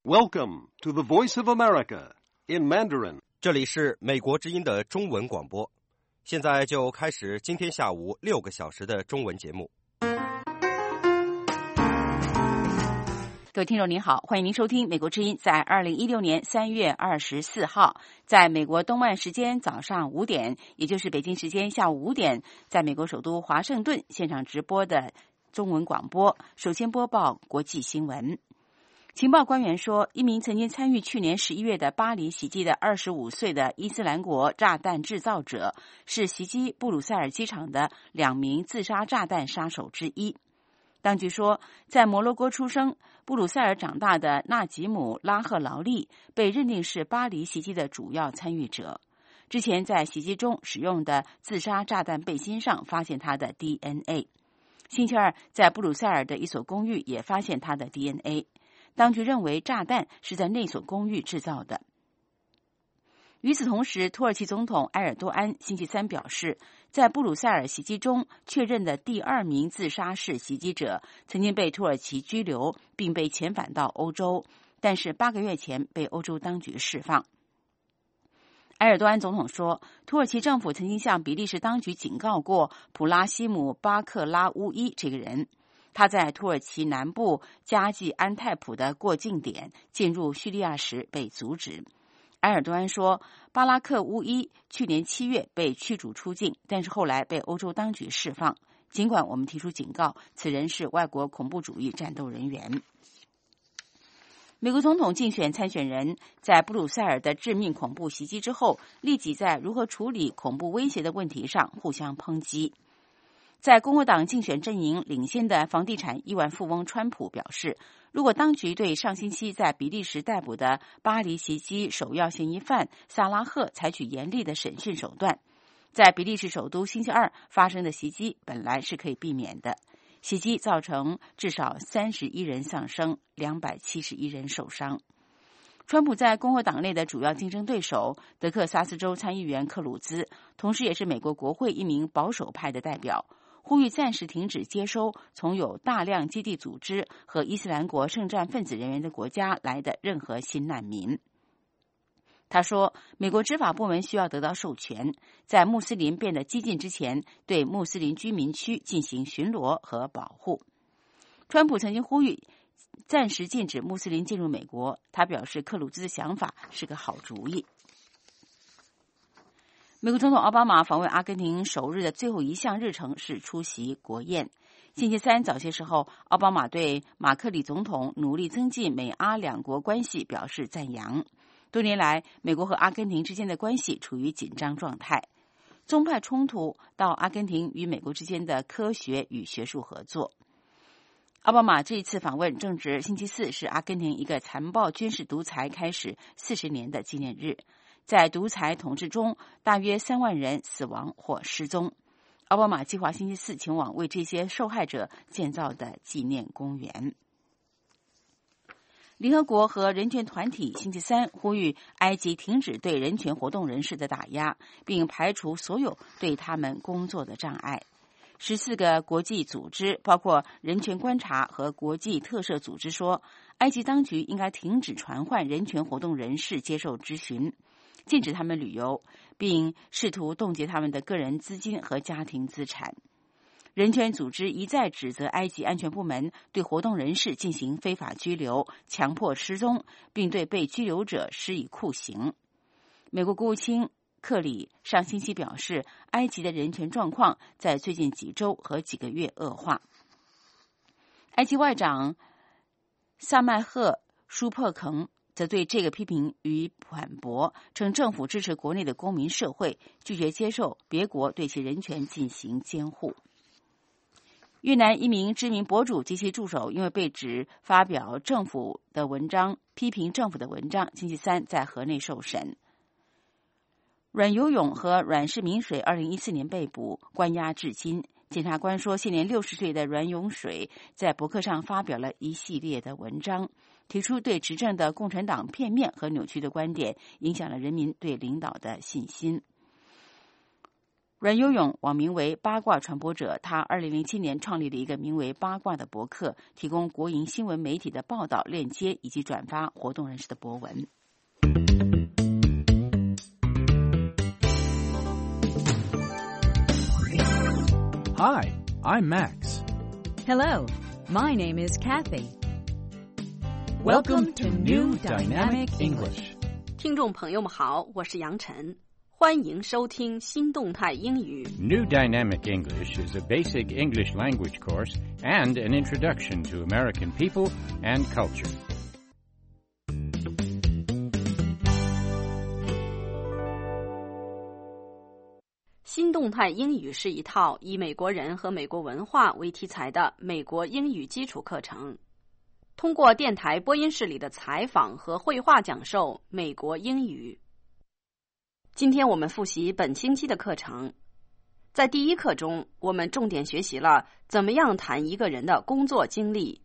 Welcome to the Voice of America in Mandarin. 这里是美国之音的中文广播，现在就开始今天下午6个小时的中文节目。 各位听众您好，欢迎您收听美国之音在2016年3月24号在美国东岸时间早上5点，也就是北京时间下午5点，在美国首都华盛顿现场直播的中文广播。首先播报国际新闻。情报官员说，一名曾经参与去年11月的巴黎袭击的25岁的伊斯兰国炸弹制造者，是袭击布鲁塞尔机场的2名自杀炸弹杀手之一。当局说，在摩洛哥出生、布鲁塞尔长大的纳吉姆·拉赫劳利被认定是巴黎袭击的主要参与者。之前在袭击中使用的自杀炸弹背心上发现他的 DNA。星期二，在布鲁塞尔的一所公寓也发现他的 DNA。当局认为炸弹是在那所公寓制造的。与此同时，土耳其总统埃尔多安星期三表示，在布鲁塞尔袭击中确认的第2名自杀式袭击者曾经被土耳其拘留，并被遣返到欧洲，但是8个月前被欧洲当局释放。埃尔多安总统说，土耳其政府曾经向比利时当局警告过普拉西姆·巴克拉乌伊这个人。他在土耳其南部加济安泰普的过境点进入叙利亚时被阻止。埃尔多安说，巴拉克乌伊去年7月被驱逐出境，但是后来被欧洲当局释放。尽管我们提出警告，此人是外国恐怖主义战斗人员。美国总统竞选参选人在布鲁塞尔的致命恐怖袭击之后，立即在如何处理恐怖威胁的问题上互相抨击。在共和党竞选阵营领先的房地产亿万富翁川普表示，如果当局对上星期在比利时逮捕的巴黎袭击首要嫌疑犯萨拉赫采取严厉的审讯手段，在比利时首都星期二发生的袭击本来是可以避免的。袭击造成至少31人丧生，271人受伤。川普在共和党内的主要竞争对手德克萨斯州参议员克鲁兹，同时也是美国国会一名保守派的代表，呼吁暂时停止接收从有大量基地组织和伊斯兰国圣战分子人员的国家来的任何新难民。他说，美国执法部门需要得到授权，在穆斯林变得激进之前，对穆斯林居民区进行巡逻和保护。川普曾经呼吁暂时禁止穆斯林进入美国，他表示克鲁兹的想法是个好主意。美国总统奥巴马访问阿根廷首日的最后一项日程是出席国宴。星期三早些时候，奥巴马对马克里总统努力增进美阿两国关系表示赞扬。多年来，美国和阿根廷之间的关系处于紧张状态，宗派冲突到阿根廷与美国之间的科学与学术合作。奥巴马这一次访问正值星期四，是阿根廷一个残暴军事独裁开始40年的纪念日。在独裁统治中，大约3万人死亡或失踪。奥巴马计划星期四前往为这些受害者建造的纪念公园。联合国和人权团体星期三呼吁埃及停止对人权活动人士的打压，并排除所有对他们工作的障碍。14个国际组织，包括人权观察和国际特赦组织说，埃及当局应该停止传唤人权活动人士接受质询，禁止他们旅游，并试图冻结他们的个人资金和家庭资产。人权组织一再指责埃及安全部门对活动人士进行非法拘留、强迫失踪，并对被拘留者施以酷刑。美国国务卿克里上星期表示，埃及的人权状况在最近几周和几个月恶化。埃及外长萨麦赫舒珀肯则对这个批评予以反驳，称政府支持国内的公民社会，拒绝接受别国对其人权进行监护。越南一名知名博主及其助手因为被指发表政府的文章，批评政府的文章，星期三在河内受审。阮游泳和阮氏明水2014年被捕，关押至今。检察官说，现年60岁的阮永水在博客上发表了一系列的文章，提出对执政的共产党片面和扭曲的观点，影响了人民对领导的信心。 阮有勇网名为八卦传播者，他2007年创立了一个名为八卦的博客，提供国营新闻媒体的报道链接以及转发活动人士的博文。 Hi, I'm Max. Hello, my name is Kathy. Welcome to New Dynamic English. 听众朋友们好，我是杨晨，欢迎收听新动态英语。 New Dynamic English is a basic English language course and an introduction to American people and culture. 新动态英语是一套以美国人和美国文化为题材的美国英语基础课程，通过电台播音室里的采访和绘画讲授美国英语。今天我们复习本星期的课程。在第一课中，我们重点学习了怎么样谈一个人的工作经历。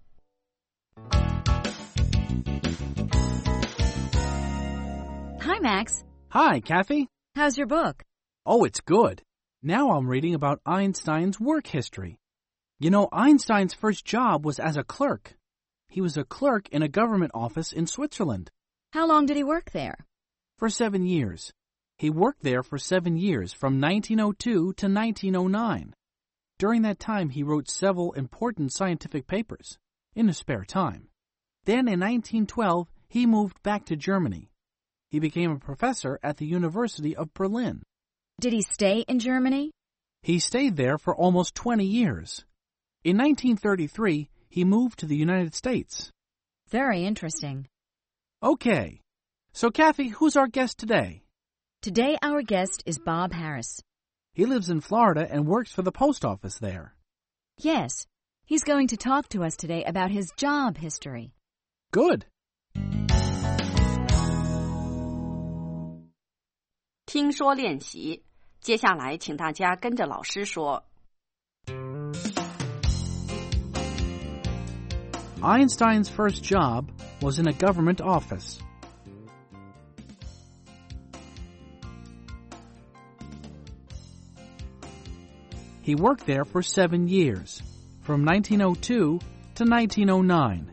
Hi, Max. Hi, Kathy. How's your book? Oh, it's good. Now I'm reading about Einstein's work history. You know, Einstein's first job was as a clerk. He was a clerk in a government office in Switzerland. How long did he work there? For 7 years. He worked there for 7 years, from 1902 to 1909. During that time, he wrote several important scientific papers, in his spare time. Then in 1912, he moved back to Germany. He became a professor at the University of Berlin. Did he stay in Germany? He stayed there for almost 20 years. In 1933, he moved to the United States. Very interesting. Okay. So, Kathy, who's our guest today? Today our guest is Bob Harris. He lives in Florida and works for the post office there. Yes, he's going to talk to us today about his job history. Good. 听说练习，接下来请大家跟着老师说。 Einstein's first job was in a government office. He worked there for 7 years, from 1902 to 1909.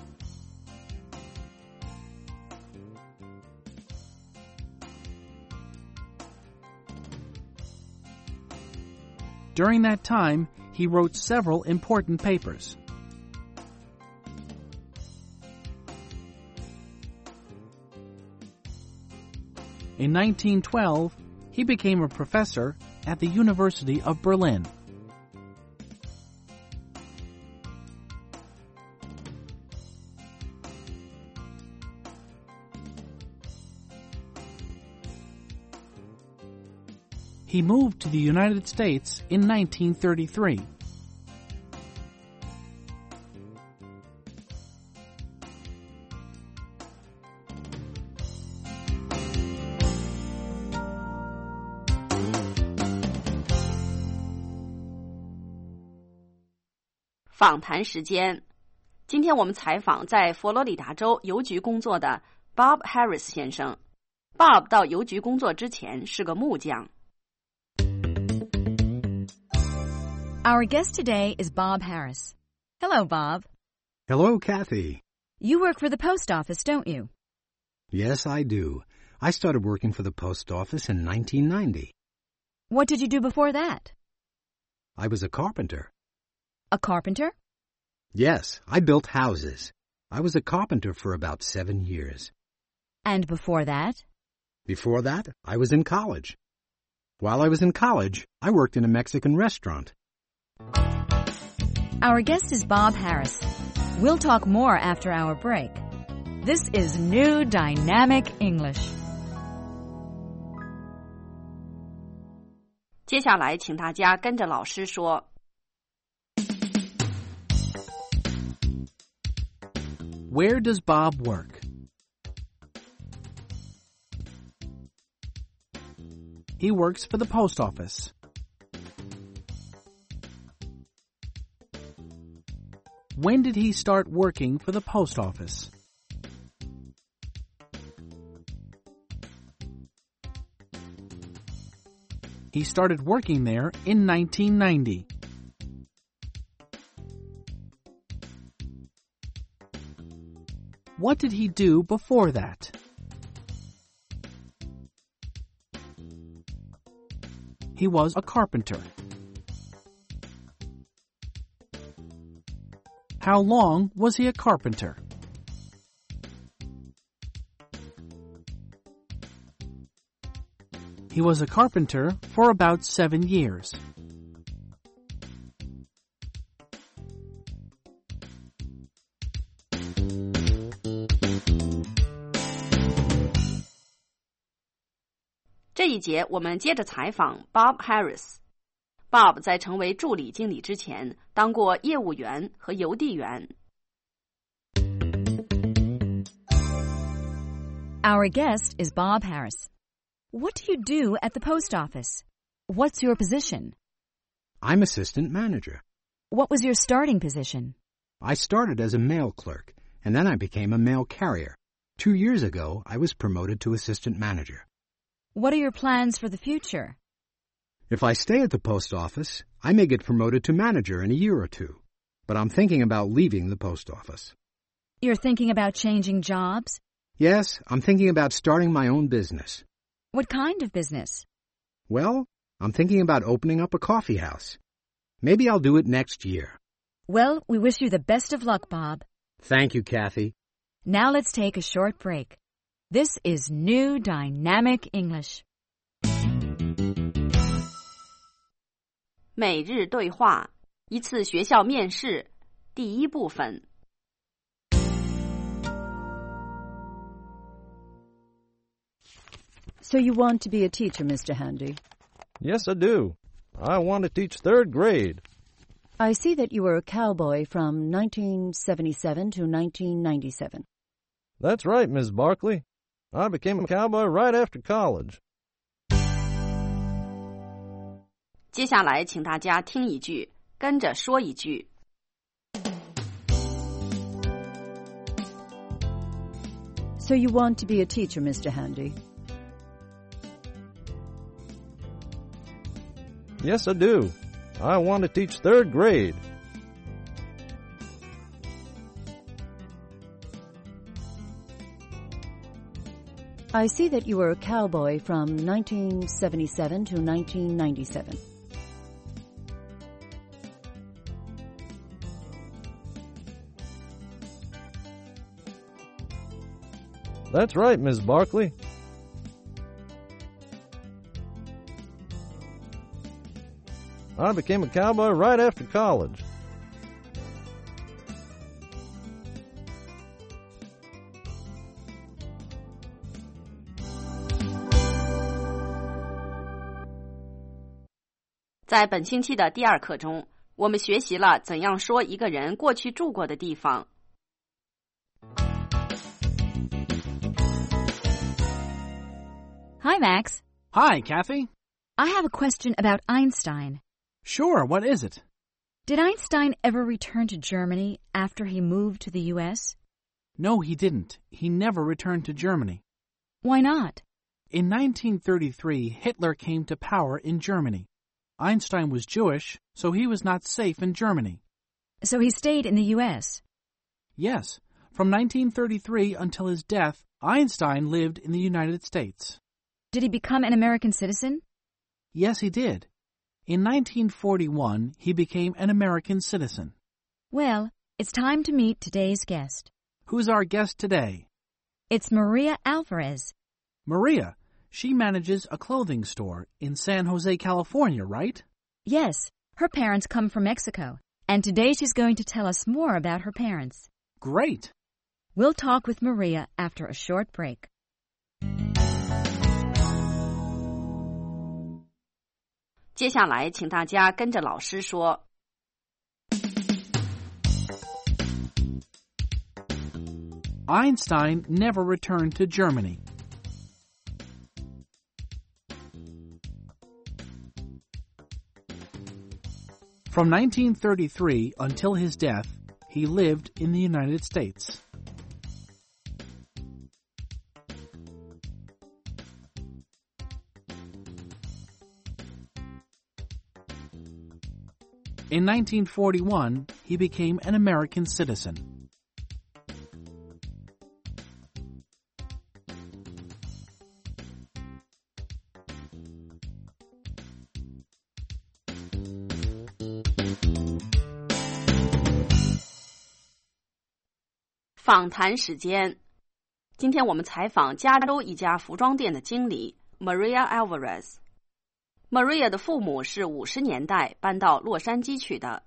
During that time, he wrote several important papers. In 1912, he became a professor at the University of Berlin. He moved to the United States in 1933. 访谈时间，今天我们采访在佛罗里达州邮局工作的 Bob Harris 先生。Bob 到邮局工作之前是个木匠。 Our guest today is Bob Harris. Hello, Bob. Hello, Kathy. You work for the post office, don't you? Yes, I do. I started working for the post office in 1990. What did you do before that? I was a carpenter. A carpenter? Yes, I built houses. I was a carpenter for about 7 years. And before that? Before that, I was in college. While I was in college, I worked in a Mexican restaurant. Our guest is Bob Harris. We'll talk more after our break. This is New Dynamic English. 接下来请大家跟着老师说。 Where does Bob work? He works for the post office. When did he start working for the post office? He started working there in 1990. What did he do before that? He was a carpenter. How long was he a carpenter? He was a carpenter for about 7 years. 这一节我们接着采访 Bob Harris。Bob 在成为助理经理之前，当过业务员和邮递员。 Our guest is Bob Harris. What do you do at the post office? What's your position? I'm assistant manager. What was your starting position? I started as a mail clerk, and then I became a mail carrier. 2 years ago, I was promoted to assistant manager. What are your plans for the future? If I stay at the post office, I may get promoted to manager in a year or two. But I'm thinking about leaving the post office. You're thinking about changing jobs? Yes, I'm thinking about starting my own business. What kind of business? Well, I'm thinking about opening up a coffee house. Maybe I'll do it next year. Well, we wish you the best of luck, Bob. Thank you, Kathy. Now let's take a short break. This is New Dynamic English. 每日对话，一次学校面试，第一部分。 So you want to be a teacher, Mr. Handy? Yes, I do. I want to teach 3rd grade. I see that you were a cowboy from 1977 to 1997. That's right, Ms. Barkley. I became a cowboy right after college. 接下来请大家听一句，跟着说一句。 So you want to be a teacher, Mr. Handy? Yes, I do. I want to teach 3rd grade. I see that you were a cowboy from 1977 to 1997. That's right, Ms. Barkley. I became a cowboy right after college. "在本星期的第2课中，我们学习了怎样说一个人过去住过的地方。 Hi, Max. Hi, Kathy. I have a question about Einstein. Sure, what is it? Did Einstein ever return to Germany after he moved to the U.S.? No, he didn't. He never returned to Germany. Why not? In 1933, Hitler came to power in Germany. Einstein was Jewish, so he was not safe in Germany. So he stayed in the U.S.? Yes. From 1933 until his death, Einstein lived in the United States. Did he become an American citizen? Yes, he did. In 1941, he became an American citizen. Well, it's time to meet today's guest. Who's our guest today? It's Maria Alvarez. Maria, she manages a clothing store in San Jose, California, right? Yes, her parents come from Mexico, and today she's going to tell us more about her parents. Great. We'll talk with Maria after a short break. 接下来，请大家跟着老师说。 Einstein never returned to Germany. From 1933 until his death, he lived in the United States. In 1941, he became an American citizen. 访谈时间，今天我们采访加州一家服装店的经理 Maria Alvarez。Maria 的父母是50年代搬到洛杉矶去的。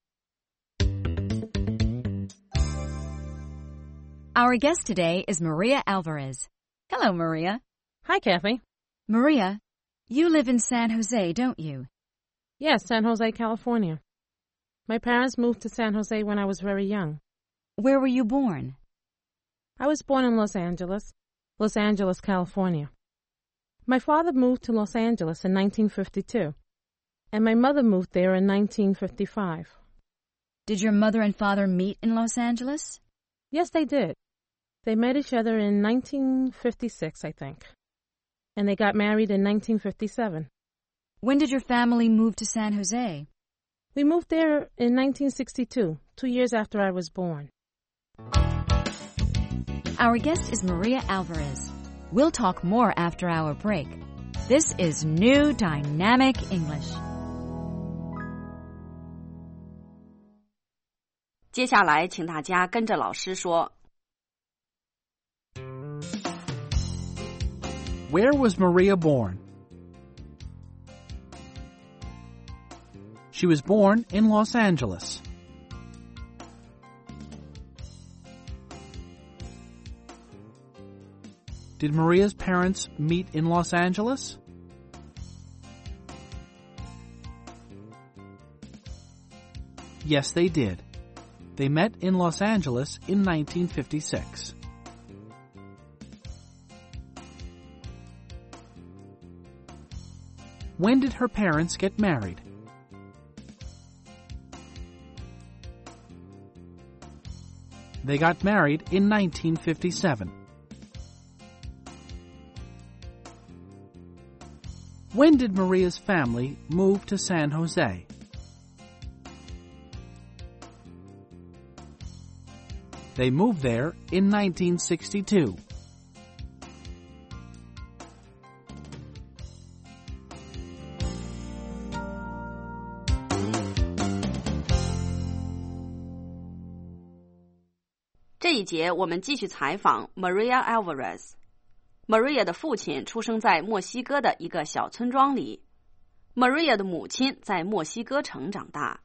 Our guest today is Maria Alvarez. Hello, Maria. Hi, Kathy. Maria, you live in San Jose, don't you? Yes, San Jose, California. My parents moved to San Jose when I was very young. Where were you born? I was born in Los Angeles, California. My father moved to Los Angeles in 1952, and my mother moved there in 1955. Did your mother and father meet in Los Angeles? Yes, they did. They met each other in 1956, I think, and they got married in 1957. When did your family move to San Jose? We moved there in 1962, 2 years after I was born. Our guest is Maria Alvarez. We'll talk more after our break. This is New Dynamic English. 接下来请大家跟着老师说。 Where was Maria born? She was born in Los Angeles. Did Maria's parents meet in Los Angeles? Yes, they did. They met in Los Angeles in 1956. When did her parents get married? They got married in 1957. When did Maria's family move to San Jose? They moved there in 1962. 「这一节我们继续采访 Maria Alvarez。Maria 的父亲出生在墨西哥的一个小村庄里。Maria 的母亲在墨西哥城长大。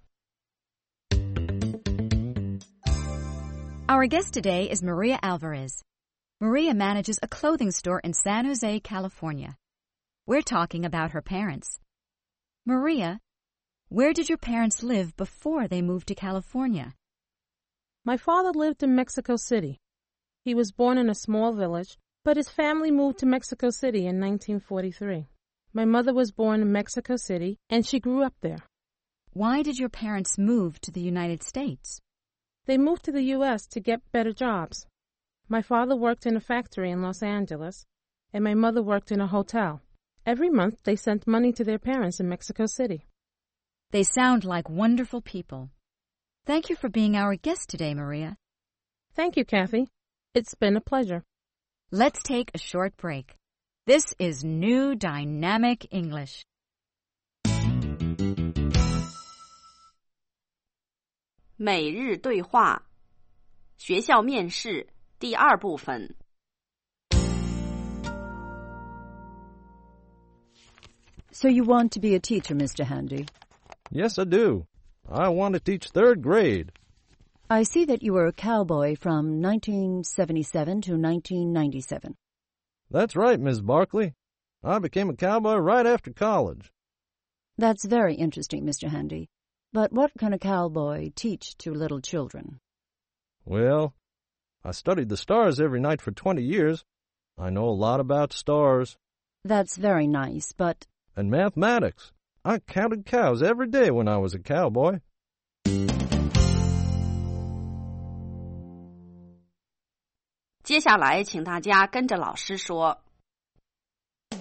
Our guest today is Maria Alvarez. Maria manages a clothing store in San Jose, California. We're talking about her parents. Maria, where did your parents live before they moved to California? My father lived in Mexico City. He was born in a small village, but his family moved to Mexico City in 1943. My mother was born in Mexico City, and she grew up there. Why did your parents move to the United States? They moved to the U.S. to get better jobs. My father worked in a factory in Los Angeles, and my mother worked in a hotel. Every month, they sent money to their parents in Mexico City. They sound like wonderful people. Thank you for being our guest today, Maria. Thank you, Kathy. It's been a pleasure. Let's take a short break. This is New Dynamic English. 每日对话，学校面试第2部分。 So you want to be a teacher, Mr. Handy? Yes, I do. I want to teach 3rd grade. I see that you were a cowboy from 1977 to 1997. That's right, Miss Barkley. I became a cowboy right after college. That's very interesting, Mr. Handy. But what can a cowboy teach to little children? Well, I studied the stars every night for 20 years. I know a lot about stars. That's very nice, but... And mathematics. I counted cows every day when I was a cowboy. 接下来请大家跟着老师说。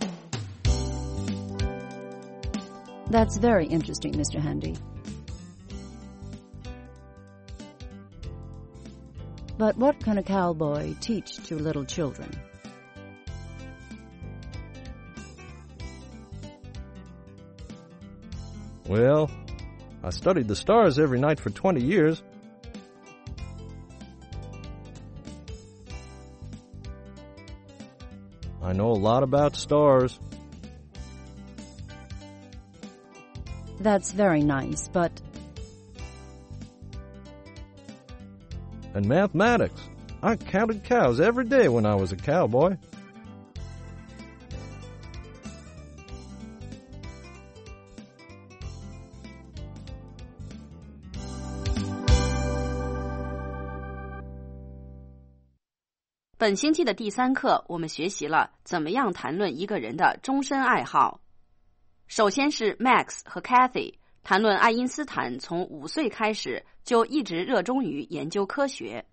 That's very interesting, Mr. Handy. But what can a cowboy teach to little children? Well, I studied the stars every night for 20 years. I know a lot about stars. That's very nice, but... And mathematics. I counted cows every day when I was a cowboy. 本星期的第3课，我们学习了怎么样谈论一个人的终身爱好。首先是 Max 和 Kathy 谈论爱因斯坦从5岁开始就一直热衷于研究科学。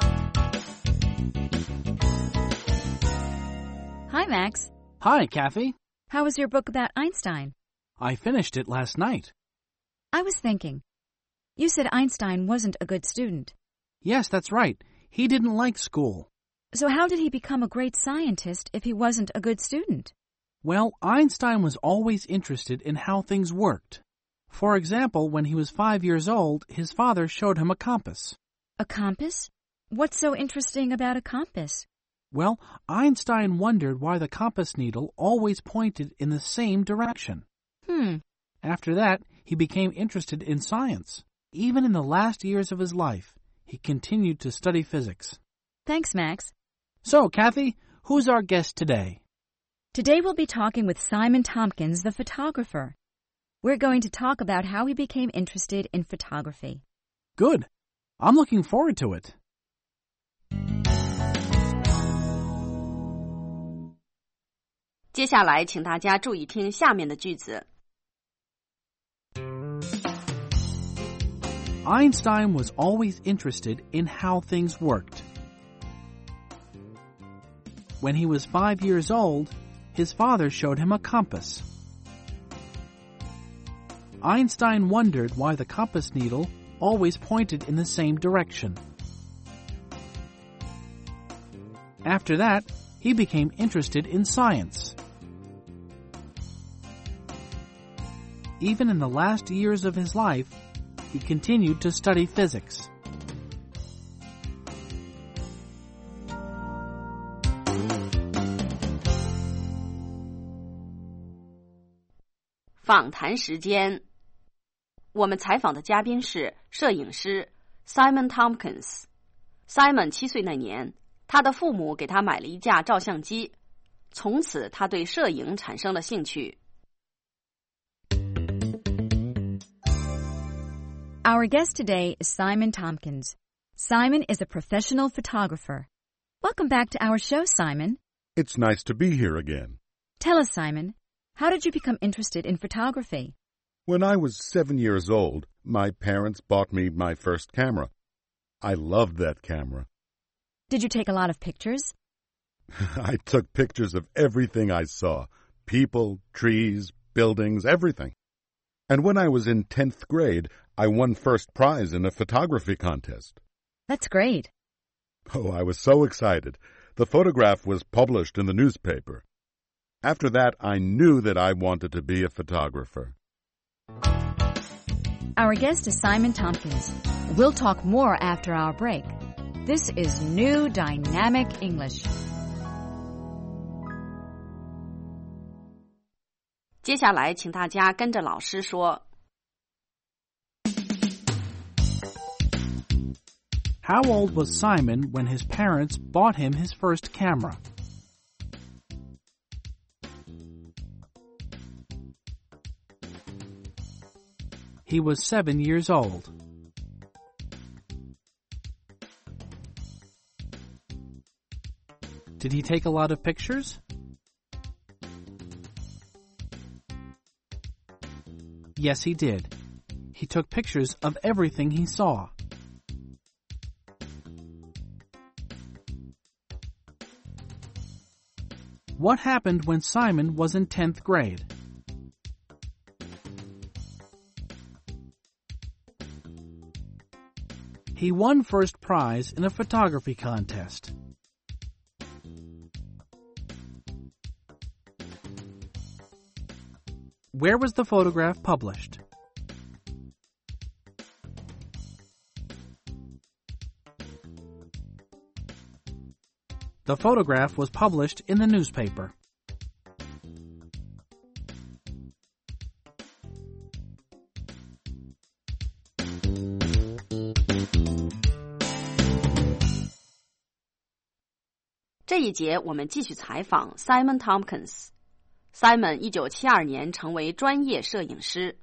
Hi, Max. Hi, Kathy. How was your book about Einstein? I finished it last night. I was thinking. You said Einstein wasn't a good student. Yes, that's right. He didn't like school. So how did he become a great scientist if he wasn't a good student? Well, Einstein was always interested in how things worked. For example, when he was 5 years old, his father showed him a compass. A compass? What's so interesting about a compass? Well, Einstein wondered why the compass needle always pointed in the same direction. After that, he became interested in science. Even in the last years of his life, he continued to study physics. Thanks, Max. So, Kathy, who's our guest today? Today we'll be talking with Simon Tompkins, the photographer. We're going to talk about how he became interested in photography. Good. I'm looking forward to it. 接下来请大家注意听下面的句子。 Einstein was always interested in how things worked. When he was 5 years old, his father showed him a compass. Einstein wondered why the compass needle always pointed in the same direction. After that, he became interested in science. Even in the last years of his life, he continued to study physics. "访谈时间，我们采访的嘉宾是摄影师 Simon Tompkins。Simon 7岁那年，他的父母给他买了一架照相机，从此他对摄影产生了兴趣。 Our guest today is Simon Tompkins. Simon is a professional photographer. Welcome back to our show, Simon. It's nice to be here again. Tell us, Simon, how did you become interested in photography? When I was 7 years old, my parents bought me my first camera. I loved that camera. Did you take a lot of pictures? I took pictures of everything I saw. People, trees, buildings, everything. And when I was in 10th grade, I won first prize in a photography contest. That's great. Oh, I was so excited. The photograph was published in the newspaper. After that, I knew that I wanted to be a photographer. Our guest is Simon Tompkins. We'll talk more after our break. This is New Dynamic English. 接下来请大家跟着老师说。 How old was Simon when his parents bought him his first camera? He was 7 years old. Did he take a lot of pictures? Yes, he did. He took pictures of everything he saw. What happened when Simon was in 10th grade? He won first prize in a photography contest. Where was the photograph published? The photograph was published in the newspaper. 这一节我们继续采访 Simon Tompkins。Simon 1972年成为专业摄影师。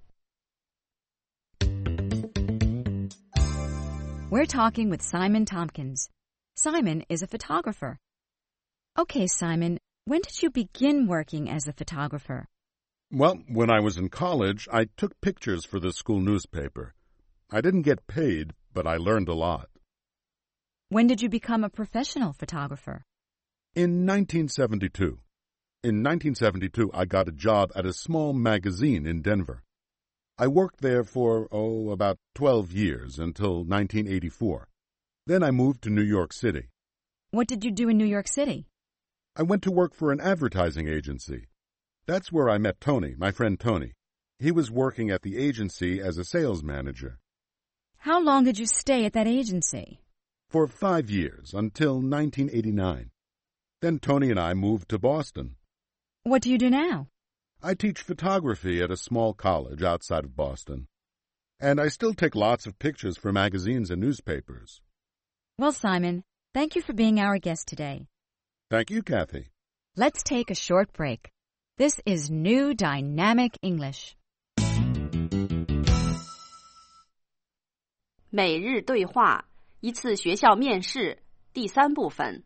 We're talking with Simon Tompkins. Simon is a photographer. Okay, Simon, when did you begin working as a photographer? Well, when I was in college, I took pictures for the school newspaper. I didn't get paid, but I learned a lot. When did you become a professional photographer? In 1972. In 1972, I got a job at a small magazine in Denver. I worked there for, about 12 years until 1984. Then I moved to New York City. What did you do in New York City? I went to work for an advertising agency. That's where I met Tony, my friend Tony. He was working at the agency as a sales manager. How long did you stay at that agency? For 5 years, until 1989. Then Tony and I moved to Boston. What do you do now? I teach photography at a small college outside of Boston. And I still take lots of pictures for magazines and newspapers. Well, Simon, thank you for being our guest today. Thank you, Kathy. Let's take a short break. This is New Dynamic English. 每日对话，一次学校面试，第3部分。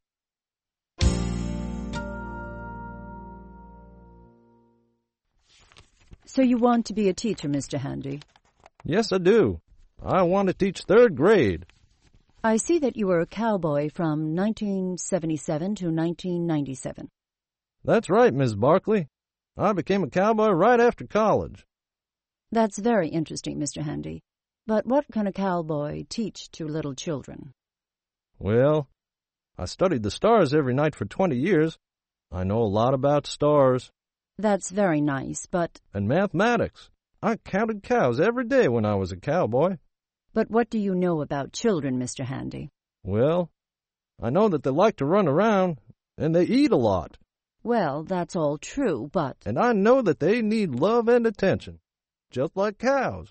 So you want to be a teacher, Mr. Handy? Yes, I do. I want to teach 3rd grade. I see that you were a cowboy from 1977 to 1997. That's right, Miss Barkley. I became a cowboy right after college. That's very interesting, Mr. Handy. But what can a cowboy teach to little children? Well, I studied the stars every night for 20 years. I know a lot about stars. That's very nice, but... And mathematics. I counted cows every day when I was a cowboy. But what do you know about children, Mr. Handy? Well, I know that they like to run around, and they eat a lot. Well, that's all true, but... And I know that they need love and attention, just like cows.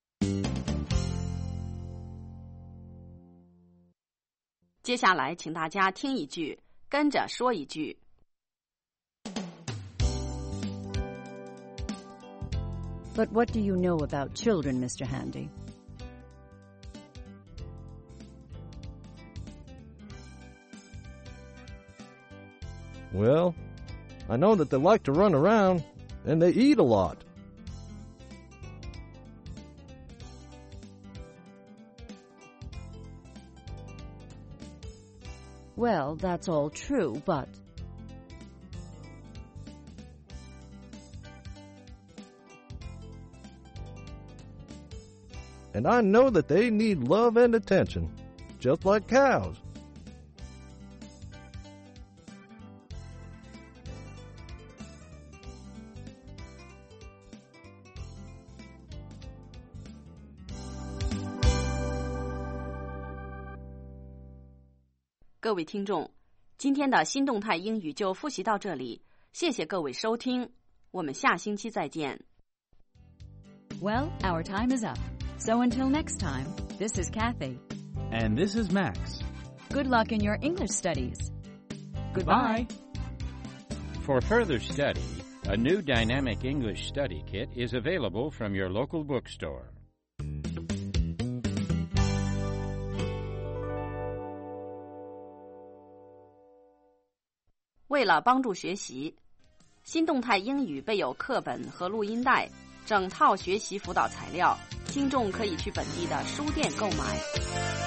接下来请大家听一句，跟着说一句。 But what do you know about children, Mr. Handy? Well, I know that they like to run around, and they eat a lot. Well, that's all true, but... And I know that they need love and attention, just like cows. “各位听众，今天的新动态英语就复习到这里，谢谢各位收听，我们下星期再见。” Well, our time is up. So until next time, this is Kathy. And this is Max. Good luck in your English studies. Goodbye. For further study, a new Dynamic English Study Kit is available from your local bookstore. 为了帮助学习，新动态英语备有课本和录音带，整套学习辅导材料，听众可以去本地的书店购买。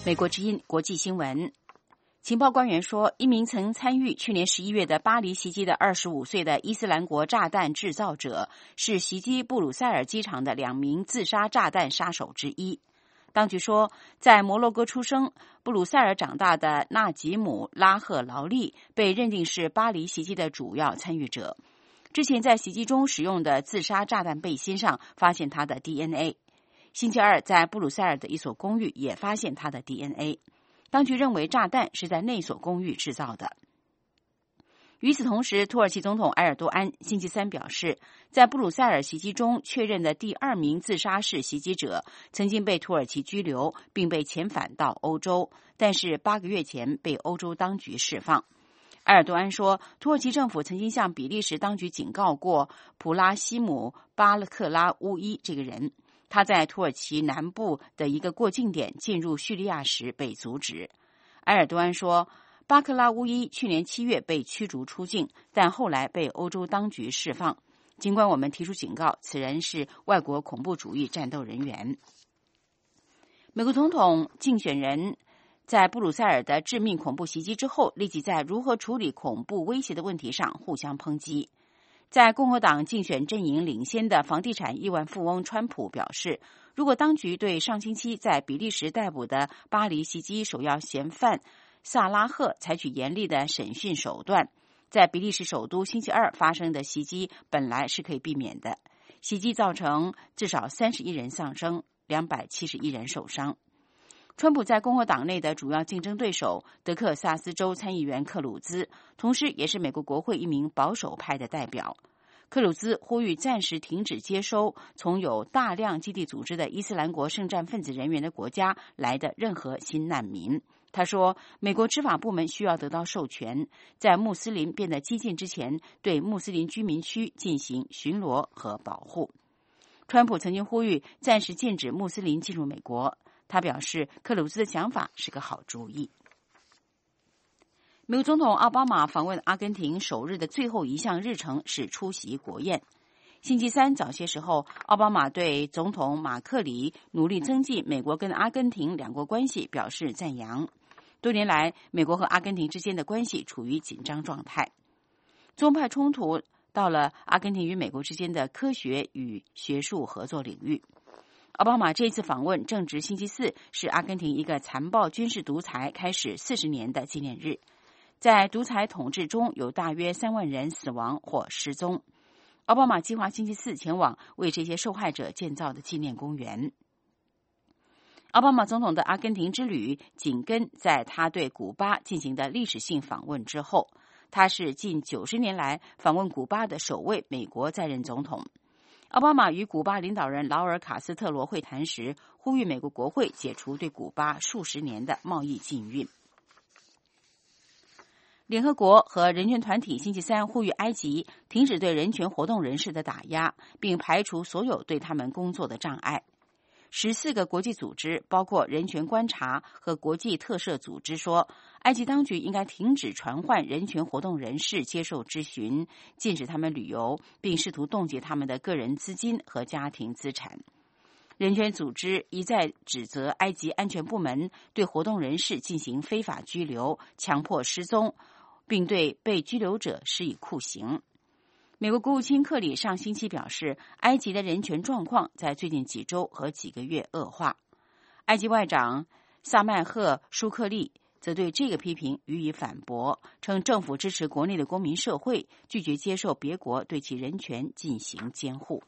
美国之音国际新闻，情报官员说，一名曾参与去年11月的巴黎袭击的25岁的伊斯兰国炸弹制造者，是袭击布鲁塞尔机场的2名自杀炸弹杀手之一。当局说，在摩洛哥出生、布鲁塞尔长大的纳吉姆·拉赫劳利被认定是巴黎袭击的主要参与者。之前在袭击中使用的自杀炸弹背心上发现他的 DNA。星期二，在布鲁塞尔的一所公寓也发现他的 DNA。当局认为炸弹是在那所公寓制造的。与此同时，土耳其总统埃尔多安星期三表示，在布鲁塞尔袭击中确认的第2名自杀式袭击者曾经被土耳其拘留，并被遣返到欧洲，但是8个月前被欧洲当局释放。埃尔多安说，土耳其政府曾经向比利时当局警告过普拉西姆·巴勒克拉乌伊这个人，他在土耳其南部的一个过境点进入叙利亚时被阻止。埃尔多安说，巴克拉乌伊去年7月被驱逐出境，但后来被欧洲当局释放。尽管我们提出警告，此人是外国恐怖主义战斗人员。美国总统竞选人在布鲁塞尔的致命恐怖袭击之后，立即在如何处理恐怖威胁的问题上互相抨击。在共和党竞选阵营领先的房地产亿万富翁川普表示，如果当局对上星期在比利时逮捕的巴黎袭击首要嫌犯萨拉赫采取严厉的审讯手段，在比利时首都星期二发生的袭击本来是可以避免的。袭击造成至少31人丧生，271人受伤。川普在共和党内的主要竞争对手德克萨斯州参议员克鲁兹，同时也是美国国会一名保守派的代表。克鲁兹呼吁暂时停止接收从有大量基地组织的伊斯兰国圣战分子人员的国家来的任何新难民。他说，美国执法部门需要得到授权，在穆斯林变得激进之前，对穆斯林居民区进行巡逻和保护。川普曾经呼吁暂时禁止穆斯林进入美国。他表示，克鲁兹的想法是个好主意。美国总统奥巴马访问阿根廷首日的最后一项日程是出席国宴。星期三早些时候，奥巴马对总统马克里努力增进美国跟阿根廷两国关系表示赞扬。多年来，美国和阿根廷之间的关系处于紧张状态。宗派冲突到了阿根廷与美国之间的科学与学术合作领域。奥巴马这次访问正值星期四，是阿根廷一个残暴军事独裁开始40年的纪念日。在独裁统治中，有大约3万人死亡或失踪。奥巴马计划星期四前往为这些受害者建造的纪念公园。奥巴马总统的阿根廷之旅紧跟在他对古巴进行的历史性访问之后，他是近90年来访问古巴的首位美国在任总统。奥巴马与古巴领导人劳尔·卡斯特罗会谈时，呼吁美国国会解除对古巴数十年的贸易禁运。联合国和人权团体星期三呼吁埃及停止对人权活动人士的打压，并排除所有对他们工作的障碍。14个国际组织，包括人权观察和国际特赦组织说，埃及当局应该停止传唤人权活动人士接受质询，禁止他们旅游，并试图冻结他们的个人资金和家庭资产。人权组织一再指责埃及安全部门对活动人士进行非法拘留、强迫失踪，并对被拘留者施以酷刑。美国国务卿克里上星期表示，埃及的人权状况在最近几周和几个月恶化。埃及外长萨曼赫舒克利则对这个批评予以反驳，称政府支持国内的公民社会，拒绝接受别国对其人权进行监护。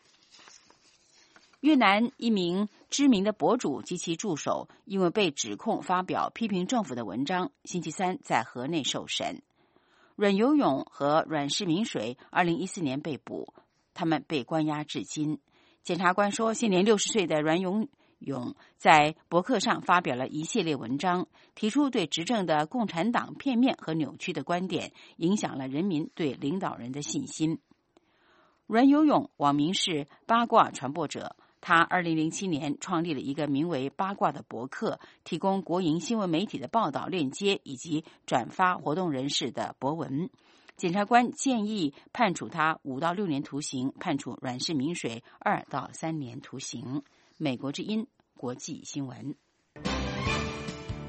越南一名知名的博主及其助手因为被指控发表批评政府的文章，星期三在河内受审。阮有勇和阮氏明水2014年被捕，他们被关押至今。检察官说，现年60岁的阮有勇在博客上发表了一系列文章，提出对执政的共产党片面和扭曲的观点，影响了人民对领导人的信心。阮有勇网名是八卦传播者，他2007年创立了一个名为八卦的博客，提供国营新闻媒体的报道链接以及转发活动人士的博文。检察官建议判处他5到6年徒刑，判处阮氏明水2到3年徒刑。美国之音国际新闻。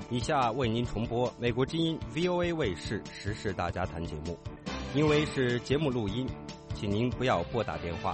以下为您重播美国之音 VOA 卫视时事大家谈节目，因为是节目录音，请您不要拨打电话。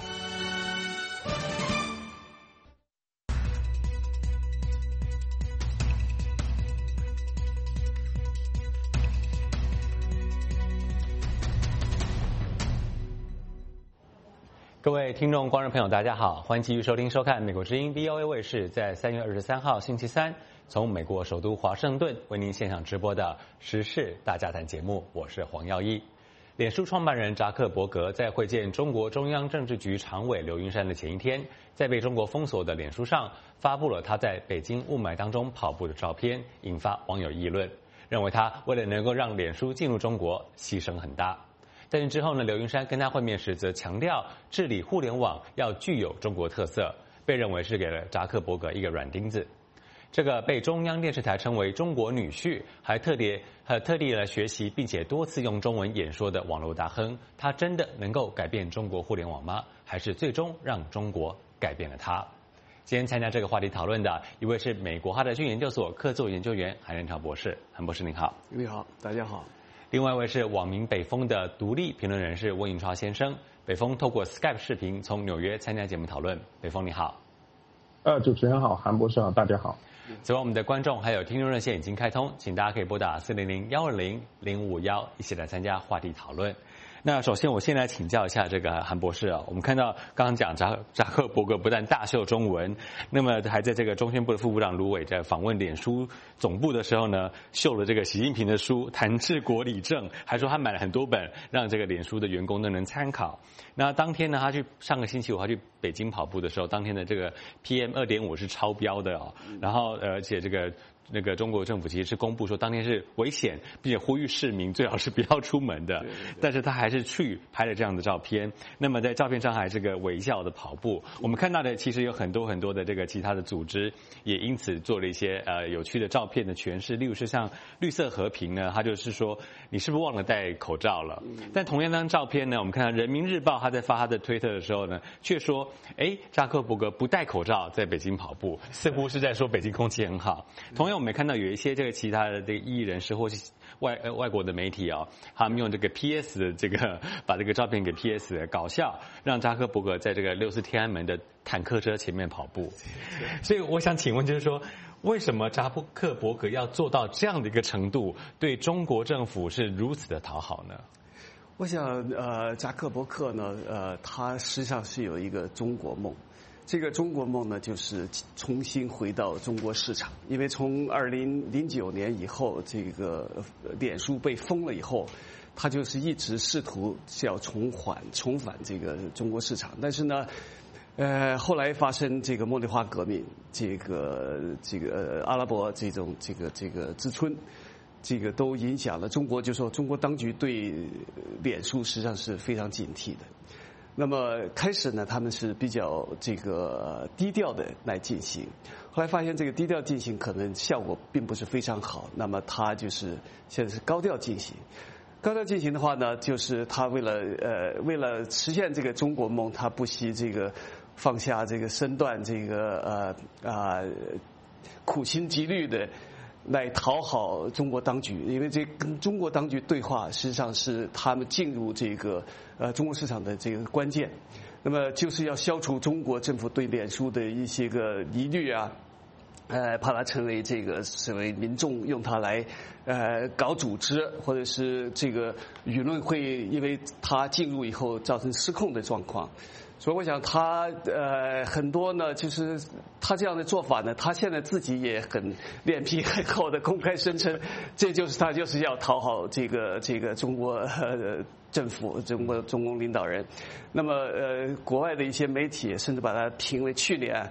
各位听众、观众朋友，大家好，欢迎继续收听、收看美国之音 VOA 卫视在3月23号星期三从美国首都华盛顿为您现场直播的时事大家谈节目，我是黄耀一。脸书创办人扎克伯格在会见中国中央政治局常委刘云山的前一天，在被中国封锁的脸书上发布了他在北京雾霾当中跑步的照片，引发网友议论，认为他为了能够让脸书进入中国牺牲很大。但是之后呢，刘云山跟他会面时则强调治理互联网要具有中国特色，被认为是给了扎克伯格一个软钉子。这个被中央电视台称为中国女婿，还特地来学习并且多次用中文演说的网络大亨，他真的能够改变中国互联网吗？还是最终让中国改变了他？今天参加这个话题讨论的一位是美国哈德逊研究所客座研究员韩仁潮博士。韩博士您好。 你好，大家好。 另外一位是网民北风的独立评论人士温颖超先生。北风透过 Skype 视频从纽约参加节目讨论。北风你好。 主持人好，韩博士好，大家好。 此外，我们的观众还有听众热线已经开通，请大家可以拨打400-120-0551一起来参加话题讨论。那首先我先来请教一下这个韩博士啊，我们看到刚刚讲扎克伯格不但大秀中文，那么还在这个中宣部的副部长卢伟在访问脸书总部的时候呢，秀了这个习近平的书谈治国理政，还说他买了很多本让这个脸书的员工都能参考。那当天呢，上个星期五他去北京跑步的时候，当天的这个 PM2.5 是超标的哦，然后而且那个中国政府其实是公布说当天是危险，并且呼吁市民最好是不要出门的。但是他还是去拍了这样的照片。那么在照片上还是个微笑的跑步。我们看到的其实有很多很多的这个其他的组织也因此做了一些有趣的照片的诠释，例如是像绿色和平呢，他就是说你是不是忘了戴口罩了？但同样那张照片呢，我们看到人民日报他在发他的推特的时候呢，却说扎克伯格不戴口罩在北京跑步，似乎是在说北京空气很好。同样我们也看到有一些这个其他的这个异议人士或是外国的媒体啊，他们用这个 PS 的这个把这个照片给 PS 的搞笑，让扎克伯格在这个64天安门的坦克车前面跑步。所以我想请问，就是说为什么扎克伯格要做到这样的一个程度，对中国政府是如此的讨好呢？ 我想扎克伯格呢他实际上是有一个中国梦。这个中国梦呢，就是重新回到中国市场。因为从2009年以后，这个脸书被封了以后，他就是一直试图是要重返这个中国市场。但是呢，后来发生这个茉莉花革命，这个阿拉伯这种这个之春，这个都影响了中国，就说中国当局对脸书实际上是非常警惕的。那么开始呢，他们是比较这个低调的来进行，后来发现这个低调进行可能效果并不是非常好，那么他就是现在是高调进行。高调进行的话呢，就是他为了实现这个中国梦，他不惜这个放下这个身段，这个苦心积虑的来讨好中国当局。因为这跟中国当局对话，实际上是他们进入这个中国市场的这个关键。那么就是要消除中国政府对脸书的一些个疑虑啊，怕它成为这个所谓民众用它来搞组织，或者是这个舆论会因为它进入以后造成失控的状况。所以我想他很多呢，就是他这样的做法呢，他现在自己也很脸皮很厚的公开声称，这就是他就是要讨好这个中国政府、中共领导人。那么国外的一些媒体甚至把它评为去年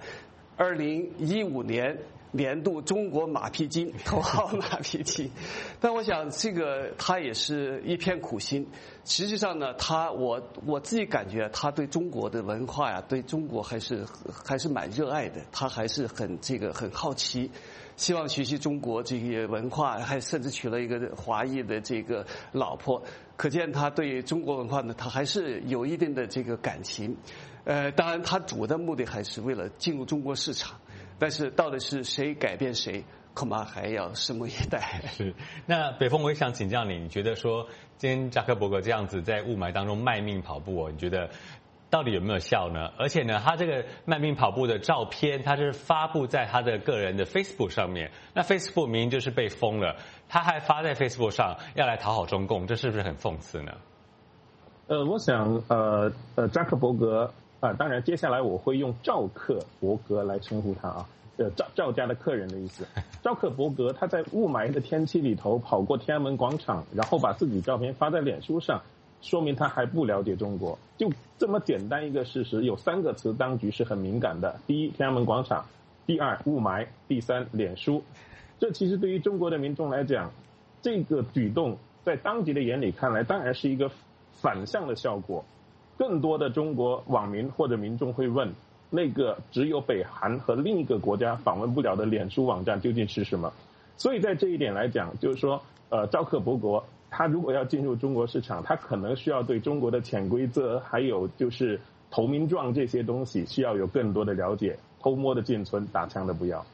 2015年年度中国马屁精，头号马屁精。但我想这个他也是一片苦心。实际上呢，我自己感觉他对中国的文化呀，对中国还是蛮热爱的，他还是很好奇，希望学习中国这些文化，还甚至娶了一个华裔的这个老婆。可见他对中国文化呢，他还是有一定的这个感情。当然他主的目的还是为了进入中国市场。但是到底是谁改变谁， 恐怕还要拭目以待。 是，那北风，我也想请教你，你觉得说今天扎克伯格这样子在雾霾当中卖命跑步你觉得到底有没有效呢？而且呢，他这个卖命跑步的照片，他是发布在他的个人的 Facebook 上面。那 Facebook 明明就是被封了，他还发在 Facebook 上要来讨好中共，这是不是很讽刺呢？ 我想扎克伯格当然接下来我会用赵克伯格来称呼他啊。赵家的客人的意思。赵克伯格他在雾霾的天气里头跑过天安门广场，然后把自己照片发在脸书上，说明他还不了解中国。就这么简单一个事实，有3个词当局是很敏感的：第一，天安门广场；第二，雾霾；第三，脸书。这其实对于中国的民众来讲，这个举动在当局的眼里看来，当然是一个反向的效果。更多的中国网民或者民众会问，那个只有北韩和另一个国家访问不了的脸书网站究竟是什么？所以在这一点来讲，就是说，赵克伯格他如果要进入中国市场，他可能需要对中国的潜规则，还有就是投名状这些东西需要有更多的了解。偷摸的进村，打枪的不要。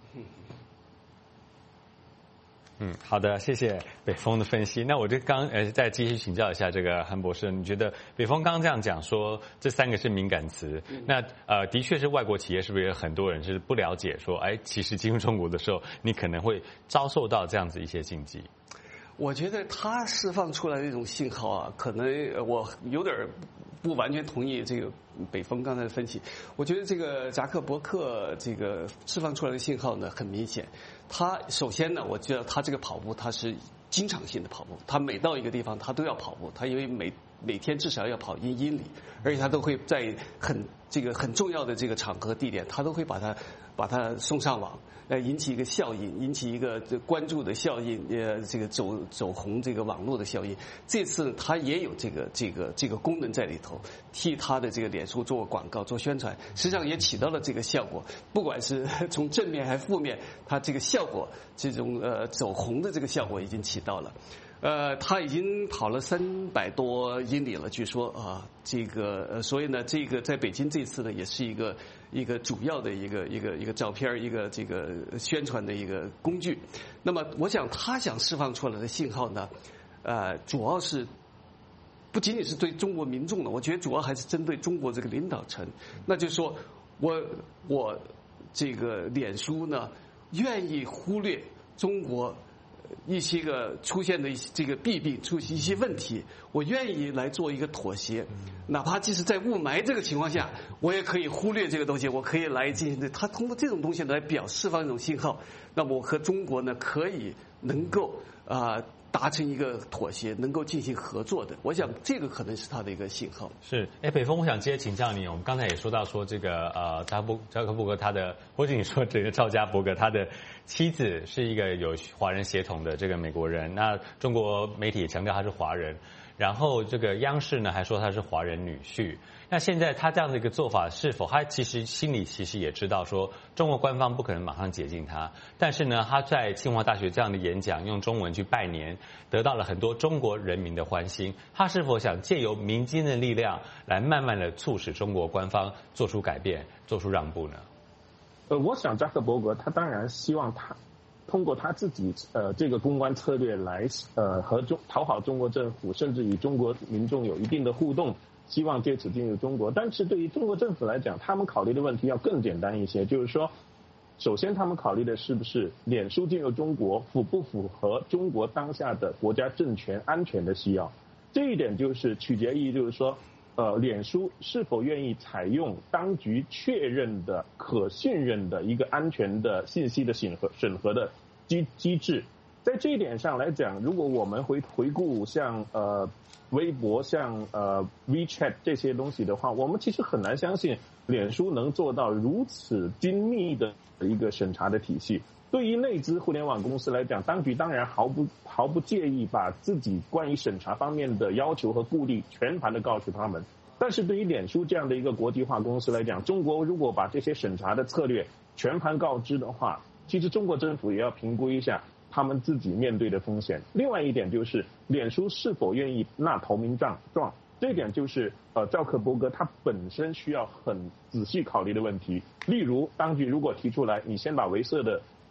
好的，谢谢北风的分析。那我就再继续请教一下这个韩博士，你觉得北风刚刚这样讲说这3个是敏感词，那的确是外国企业是不是有很多人是不了解说，其实进入中国的时候，你可能会遭受到这样子一些禁忌？ 我觉得他释放出来的一种信号啊，可能我有点不完全同意这个北风刚才的分析。我觉得这个扎克伯克这个释放出来的信号呢，很明显。他首先呢，我觉得他这个跑步他是经常性的跑步，他每到一个地方他都要跑步，他因为每天至少要跑1英里，而且他都会在很重要的这个场合地点，他都会把它送上网，引起一个效应，引起一个关注的效应，这个走红这个网络的效应。这次他也有这个功能在里头，替他的这个脸书做广告、做宣传，实际上也起到了这个效果。不管是从正面还是负面，他这个效果，这种走红的这个效果已经起到了。他已经跑了300多英里了，据说啊，所以呢，这个在北京这次呢，也是一个主要的一个照片，一个这个宣传的一个工具。那么，我想他想释放出来的信号呢，主要是不仅仅是对中国民众的，我觉得主要还是针对中国这个领导层。那就是说我这个脸书呢，愿意忽略中国一些个出现的这个弊病，出现一些问题，我愿意来做一个妥协，哪怕即使在雾霾这个情况下，我也可以忽略这个东西，我可以来进行他通过这种东西来释放一种信号，那么我和中国呢可以能够达成一个妥协，能够进行合作的，我想这个可能是他的一个信号。 是，北风，我想接着请教你，我们刚才也说到说这个扎克伯格他的，或者你说这个赵家伯格他的妻子是一个有华人血统的这个美国人，那中国媒体也强调他是华人，然后这个央视呢还说他是华人女婿。那现在他这样的一个做法，是否他其实心里也知道说中国官方不可能马上解禁他，但是呢他在清华大学这样的演讲用中文去拜年，得到了很多中国人民的欢心，他是否想借由民间的力量来慢慢的促使中国官方做出改变，做出让步呢？ 我想扎克伯格他当然希望他通过他自己这个公关策略来和讨好中国政府，甚至与中国民众有一定的互动，希望借此进入中国。但是对于中国政府来讲，他们考虑的问题要更简单一些，就是说首先他们考虑的是不是脸书进入中国符不符合中国当下的国家政权安全的需要，这一点就是取决于就是说脸书是否愿意采用当局确认的可信任的一个安全的信息的审核的机制。在这一点上来讲，如果我们回顾像微博、像WeChat 这些东西的话，我们其实很难相信脸书能做到如此精密的一个审查的体系。对于内资互联网公司来讲，当局当然毫不介意把自己关于审查方面的要求和顾虑全盘的告诉他们。但是对于脸书这样的一个国际化公司来讲，中国如果把这些审查的策略全盘告知的话，其实中国政府也要评估一下他们自己面对的风险。另外一点就是脸书是否愿意纳投名状，这一点就是赵克伯格他本身需要很仔细考虑的问题。例如当局如果提出来，你先把维色的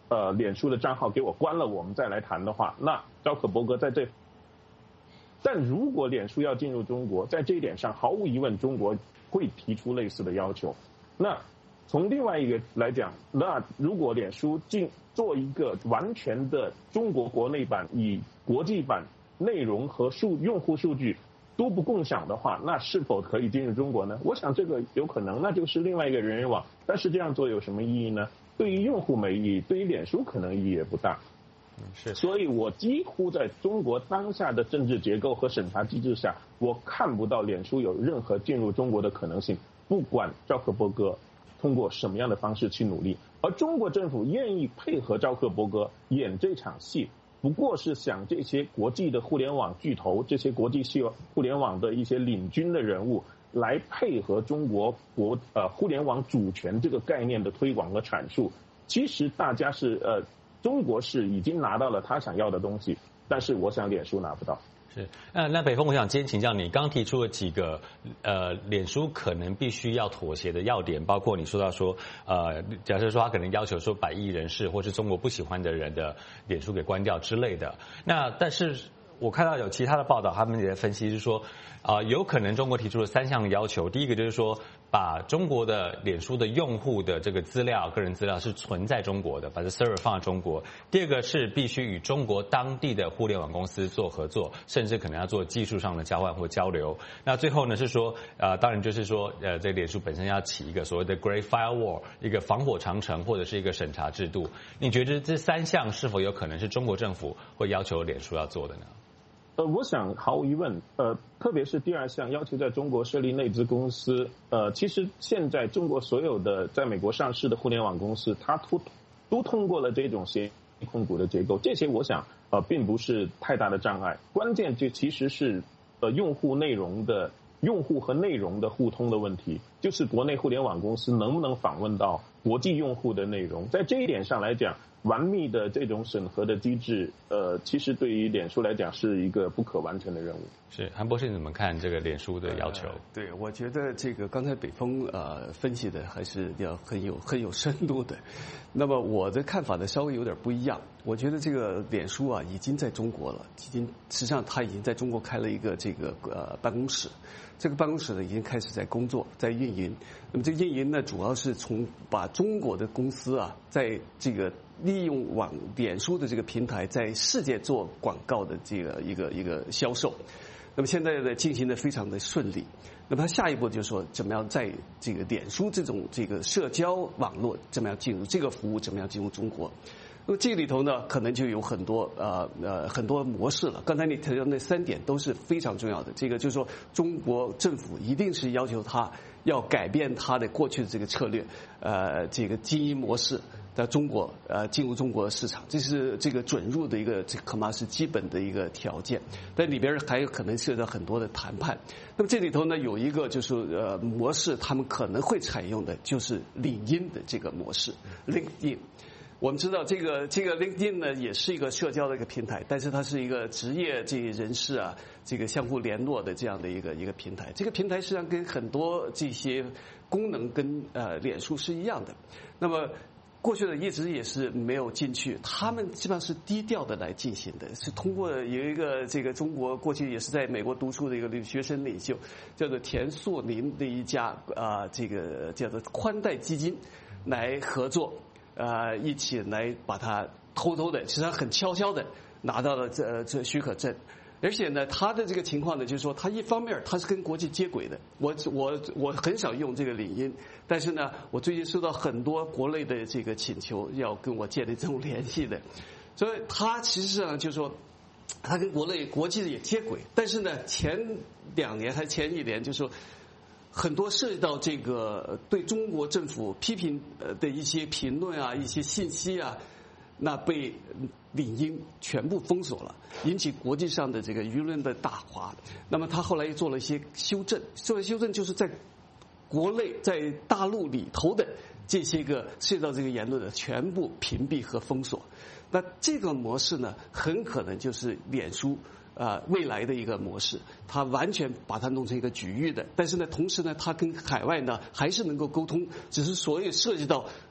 脸书的账号给我关了，我们再来谈的话，那扎克伯格在这。但如果脸书要进入中国，在这一点上毫无疑问，中国会提出类似的要求。那从另外一个来讲，那如果脸书做一个完全的中国国内版，以国际版内容和用户数据都不共享的话，那是否可以进入中国呢？我想这个有可能，那就是另外一个人人网。但是这样做有什么意义呢？对于用户没意义，对于脸书可能意义也不大。 是， 所以我几乎在中国当下的政治结构和审查机制下，我看不到脸书有任何进入中国的可能性。不管扎克伯格通过什么样的方式去努力，而中国政府愿意配合扎克伯格演这场戏，不过是想这些国际的互联网巨头，这些国际互联网的一些领军的人物，来配合中国互联网主权这个概念的推广和阐述。其实大家是中国是已经拿到了他想要的东西，但是我想脸书拿不到。 是，那北峰，我想今天请教你，刚提出了几个脸书可能必须要妥协的要点，包括你说到说假设说他可能要求说100亿人士或是中国不喜欢的人的脸书给关掉之类的。那但是我看到有其他的报道，他们也在分析是说有可能中国提出了3项要求。第一个就是说，把中国的脸书的用户的这个资料、个人资料是存在中国的，把这 server 放在中国。第二个是必须与中国当地的互联网公司做合作，甚至可能要做技术上的交换或交流。那最后呢是说，当然就是说，这脸书本身要起一个所谓的 Great Firewall， 一个防火长城或者是一个审查制度。你觉得这3项是否有可能是中国政府会要求脸书要做的呢？ 我想毫无疑问，特别是第2项要求在中国设立内资公司，其实现在中国所有的在美国上市的互联网公司，它都通过了这种协议控股的结构，这些我想并不是太大的障碍，关键就其实是用户和内容的互通的问题，就是国内互联网公司能不能访问到国际用户的内容，在这一点上来讲，完密的这种审核的机制，其实对于脸书来讲是一个不可完成的任务。 是，韩博士你怎么看这个脸书的要求？ 对，我觉得这个刚才北峰分析的还是要很有深度的。那么我的看法呢稍微有点不一样。我觉得这个脸书啊已经在中国了，实际上它已经在中国开了一个这个办公室。这个办公室呢已经开始在工作，在运营。那么这个运营呢，主要是从把中国的公司啊，在这个利用脸书的这个平台，在世界做广告的这个一个销售。那么现在呢进行的非常的顺利。那么它下一步就是说，怎么样在这个脸书这种这个社交网络怎么样进入这个服务，怎么样进入中国？那么这里头呢，可能就有很多很多模式了。刚才你提到那3点都是非常重要的。这个就是说，中国政府一定是要求他要改变他的过去的这个策略，这个经营模式，在中国进入中国市场，这是这个准入的一个，这恐怕是基本的一个条件。但里边还有可能涉及到很多的谈判。那么这里头呢，有一个就是模式，他们可能会采用的就是领英的这个模式 ，LinkedIn。我们知道这个 LinkedIn 呢也是一个社交的一个平台，但是它是一个职业这个人士啊，这个相互联络的这样的一个平台。这个平台实际上跟很多这些功能跟脸书是一样的。那么过去的一直也是没有进去，他们基本上是低调的来进行的，是通过有一个这个中国过去也是在美国读书的一个学生领袖，叫做田硕林的一家这个叫做宽带基金来合作。一起来把它偷偷的，实际上很悄悄的拿到了这许可证，而且呢，他的这个情况呢，就是说，他一方面他是跟国际接轨的。我很少用这个领英，但是呢，我最近收到很多国内的这个请求，要跟我建立这种联系的，所以他其实上就是说，他跟国际也接轨，但是呢，前2年还前1年，就是说。很多涉及到这个对中国政府批评的一些评论啊、一些信息啊，那被领英全部封锁了，引起国际上的这个舆论的大哗。那么他后来又做了一些修正，就是在国内在大陆里头的这些个涉及到这个言论的全部屏蔽和封锁。那这个模式呢，很可能就是脸书。未来的一个模式，它完全把它弄成一个局域的，但是呢，同时呢，它跟海外呢还是能够沟通，只是所有涉及到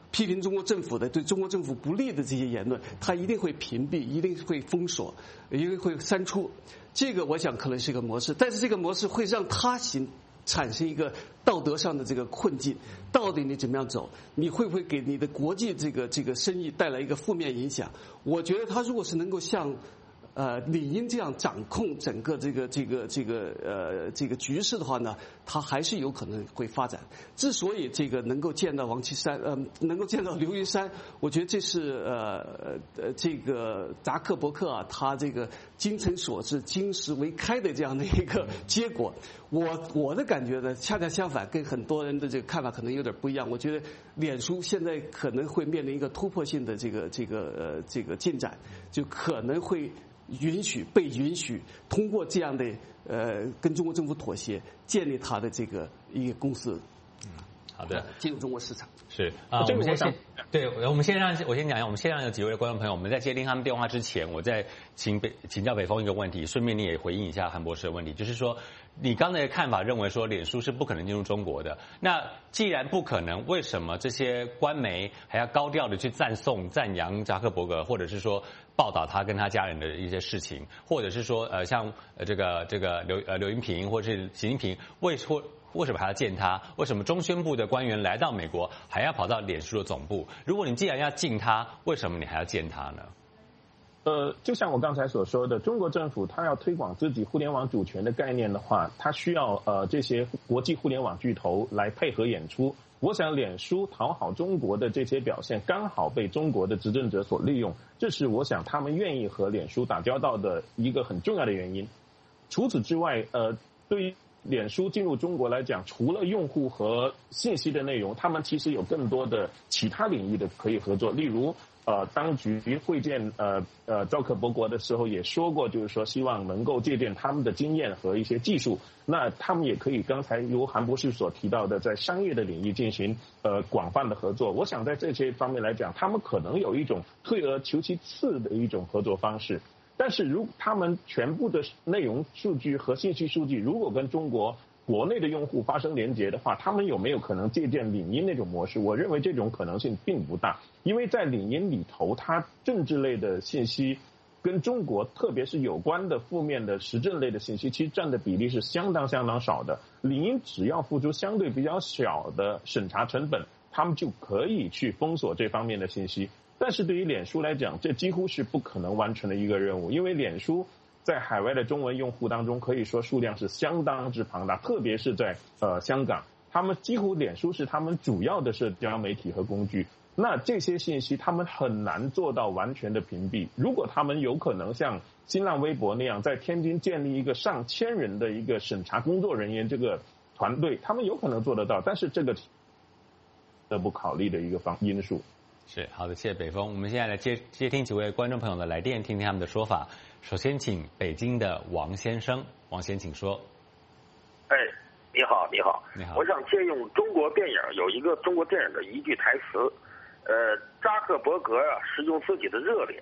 批评中国政府的、对中国政府不利的这些言论，他一定会屏蔽，一定会封锁，一定会删除。这个我想可能是一个模式，但是这个模式会让他产生一个道德上的这个困境。到底你怎么样走？你会不会给你的国际这个生意带来一个负面影响？我觉得他如果是能够像李英这样掌控整个这个局势的话呢，他还是有可能会发展。之所以这个能够见到王岐山，能够见到刘云山，我觉得这是这个扎克伯克啊，他这个精诚所至、金石为开的这样的一个结果。我的感觉呢，恰恰相反，跟很多人的这个看法可能有点不一样。我觉得脸书现在可能会面临一个突破性的这个进展，就可能会被允许通过这样的跟中国政府妥协，建立他的这个一个公司。 好的， 进入中国市场是啊，我们先我先讲一下，我们先让有几位观众朋友，我们在接听他们电话之前，我再请教北峰一个问题，顺便你也回应一下韩博士的问题，就是说你刚才的看法认为说脸书是不可能进入中国的，那既然不可能，为什么这些官媒还要高调的去赞扬扎克伯格，或者是说报道他跟他家人的一些事情，或者是说像这个刘云平或者是习近平为什么还要见他？为什么中宣部的官员来到美国还要跑到脸书的总部？如果你既然要敬他，为什么你还要见他呢？ 就像我刚才所说的，中国政府它要推广自己互联网主权的概念的话，它需要这些国际互联网巨头来配合演出。我想脸书讨好中国的这些表现，刚好被中国的执政者所利用，这是我想他们愿意和脸书打交道的一个很重要的原因。除此之外，对于脸书进入中国来讲，除了用户和信息的内容，他们其实有更多的其他领域的可以合作。例如，当局会见扎克伯格的时候也说过，就是说希望能够借鉴他们的经验和一些技术。那他们也可以刚才由韩博士所提到的，在商业的领域进行广泛的合作。我想在这些方面来讲，他们可能有一种退而求其次的一种合作方式。但是如他们全部的内容数据和信息数据如果跟中国国内的用户发生连结的话，他们有没有可能借鉴领英那种模式？我认为这种可能性并不大，因为在领英里头，它政治类的信息跟中国特别是有关的负面的时政类的信息，其实占的比例是相当少的。领英只要付出相对比较小的审查成本，他们就可以去封锁这方面的信息。但是对于脸书来讲，这几乎是不可能完成的一个任务，因为脸书在海外的中文用户当中，可以说数量是相当之庞大，特别是在香港，他们几乎脸书是他们主要的社交媒体和工具。那这些信息他们很难做到完全的屏蔽。如果他们有可能像新浪微博那样，在天津建立一个上千人的一个审查工作人员这个团队，他们有可能做得到，但是这个得不考虑的一个因素。 是好的，谢谢北峰。我们现在来接听几位观众朋友的来电，听听他们的说法。首先，请北京的王先生，王先请说。 你好。我想借用中国电影有一个中国电影的一句台词，扎克伯格啊是用自己的热脸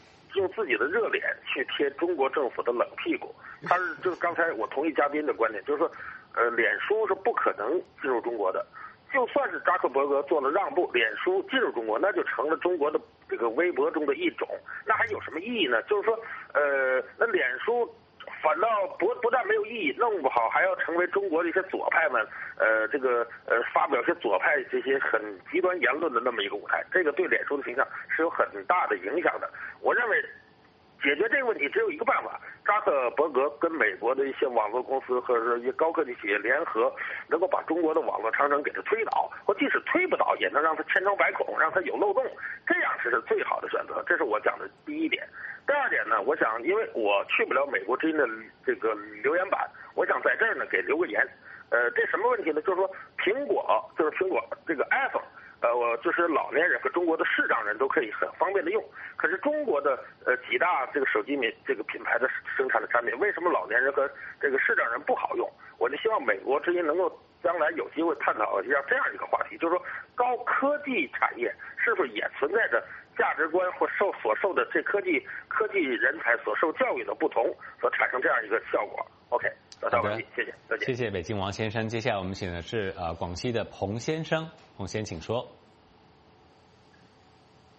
去贴中国政府的冷屁股。他是就是刚才我同意嘉宾的观点，就是说，脸书是不可能进入中国的。就算是扎克伯格做了让步，脸书进入中国，那就成了中国的这个微博中的一种，那还有什么意义呢？就是说，那脸书反倒不但没有意义，弄不好还要成为中国的一些左派们，发表一些左派这些很极端言论的那么一个舞台，这个对脸书的形象是有很大的影响的。我认为解决这个问题只有一个办法，扎克伯格跟美国的一些网络公司或者一些高科技企业联合，能够把中国的网络长城给它推倒，或即使推不倒，也能让它千疮百孔，让它有漏洞，这样是最好的选择。这是我讲的第一点。第二点呢，我想因为我去不了美国之音的这个留言板，我想在这儿呢给留个言。这什么问题呢？就是说苹果这个 iPhone。就是老年人和中国的视障人都可以很方便的用，可是中国的几大这个手机这个品牌的生产的产品，为什么老年人和这个视障人不好用？我就希望美国之音能够将来有机会探讨一下这样一个话题，就是说高科技产业是不是也存在着价值观或所受的这科技人才所受教育的不同，所产生这样一个效果。OK， 得到问题，谢谢，再见。 谢谢北京王先生。接下来我们请的是广西的彭先生，彭先请说。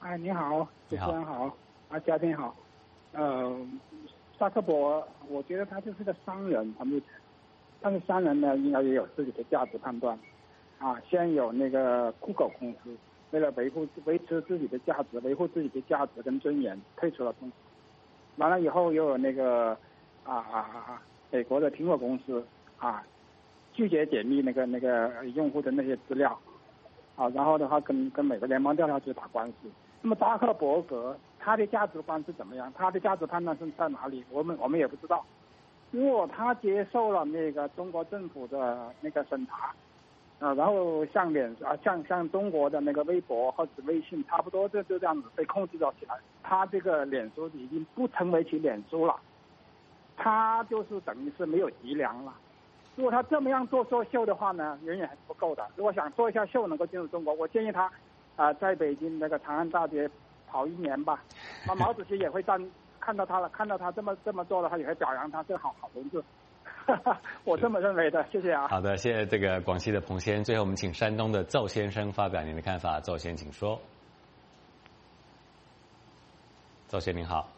哎，你好，主持人好，嘉宾好。扎克伯，我觉得他就是个商人，但是商人呢，应该也有自己的价值判断。先有那个酷狗公司，为了维持自己的价值，维护自己的价值跟尊严，退出了公司。完了以后又有那个美国的苹果公司拒绝解密那个用户的那些资料然后的话跟美国联邦调查局打官司。那么扎克伯格他的价值观是怎么样？他的价值判断是在哪里？我们也不知道。如果他接受了那个中国政府的那个审查然后像中国的那个微博或者微信差不多就这样子被控制了起来，他这个脸书已经不成为其脸书了，他就是等于是没有脊梁了。如果他这么样做秀的话呢，远远还是不够的。如果想做一下秀能够进入中国，我建议他在北京那个长安大街跑1年吧。毛主席也会看到他这么做的话，也会表扬他，这好同志。我这么认为的，谢谢啊。 好的，谢谢这个广西的彭先。最后我们请山东的邹先生发表您的看法。邹先请说。邹先您好。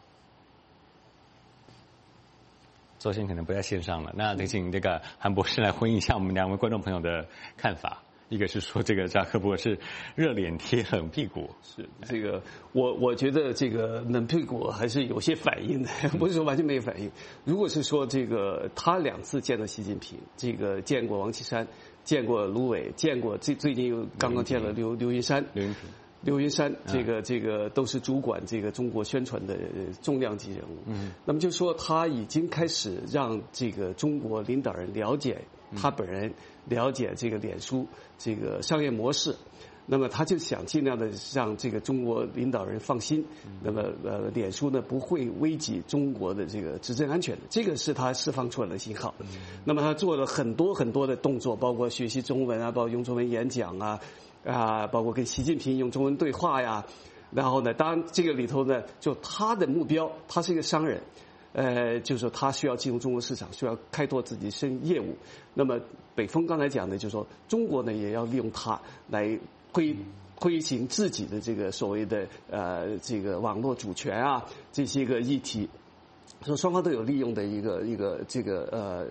邹先可能不在线上了，那得请这个韩博士来回应一下我们2位观众朋友的看法。一个是说这个扎克伯是热脸贴冷屁股， 是这个我觉得这个冷屁股还是有些反应的，不是说完全没有反应。如果是说这个他2次见到习近平，这个见过王岐山，见过卢伟，见过最近又刚刚见了刘云山，这个都是主管这个中国宣传的重量级人物。那么就说他已经开始让这个中国领导人了解他本人，了解这个脸书这个商业模式。那么他就想尽量的让这个中国领导人放心。那么脸书呢不会危及中国的这个执政安全的，这个是他释放出来的信号。那么他做了很多的动作，包括学习中文包括用中文演讲包括跟习近平用中文对话呀。然后呢，当然这个里头呢，就他的目标，他是一个商人，就是说他需要进入中国市场，需要开拓自己业务。那么北风刚才讲的，就是说中国呢也要利用它来推行自己的这个所谓的这个网络主权这些个议题，所以双方都有利用的一个这个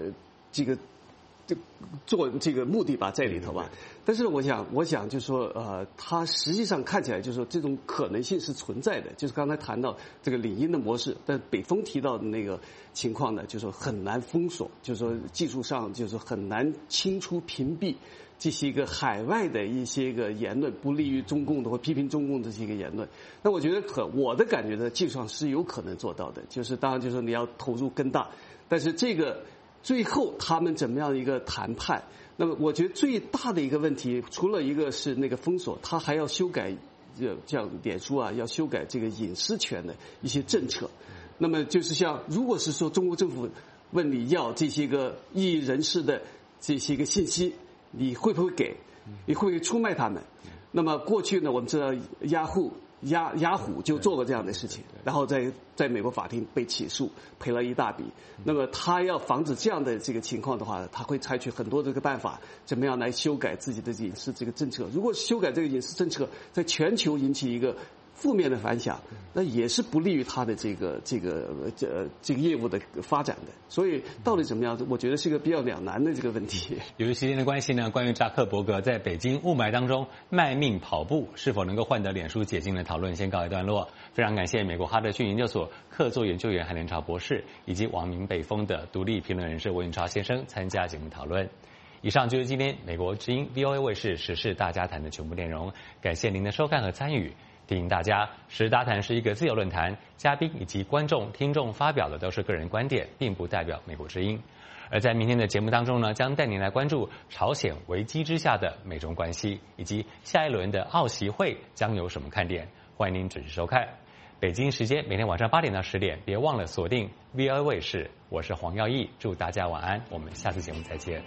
做这个目的吧在里头吧。但是我想就是说它实际上看起来就是说这种可能性是存在的，就是刚才谈到这个领英的模式，但北风提到的那个情况呢，就是说很难封锁，就是说技术上就是很难清除屏蔽这些个海外的一些个言论，不利于中共的或批评中共的这些个言论。那我觉得我的感觉呢，技术上是有可能做到的，就是当然就是说你要投入更大，但是这个最后他们怎么样一个谈判？那么我觉得最大的一个问题，除了一个是那个封锁，他还要修改，像脸书要修改这个隐私权的一些政策。那么就是像如果是说中国政府问你要这些个异议人士的这些个信息，你会不会给？你会不会出卖他们？那么过去呢，我们知道雅虎就做过这样的事情，然后在美国法庭被起诉，赔了一大笔。那么他要防止这样的这个情况的话，他会采取很多这个办法，怎么样来修改自己的隐私这个政策。如果修改这个隐私政策在全球引起一个负面的反响，那也是不利于他的这个业务的发展的。所以到底怎么样，我觉得是一个比较两难的这个问题。 由于时间的关系呢，关于扎克伯格在北京雾霾当中卖命跑步是否能够换得脸书解禁的讨论先告一段落。非常感谢美国哈德逊研究所客座研究员韩连朝博士以及网民北风的独立评论人士文云超先生参加节目讨论。以上就是今天美国之音 VOA 卫视时事大家谈的全部内容，感谢您的收看和参与。提醒大家，时事大谈是一个自由论坛，嘉宾以及观众、听众发表的都是个人观点，并不代表美国之音。而在明天的节目当中呢，将带您来关注朝鲜危机之下的美中关系，以及下一轮的澳习会将有什么看点。欢迎您准时收看。北京时间每天晚上8点到10点，别忘了锁定 VOA 卫视。我是黄耀义，祝大家晚安，我们下次节目再见。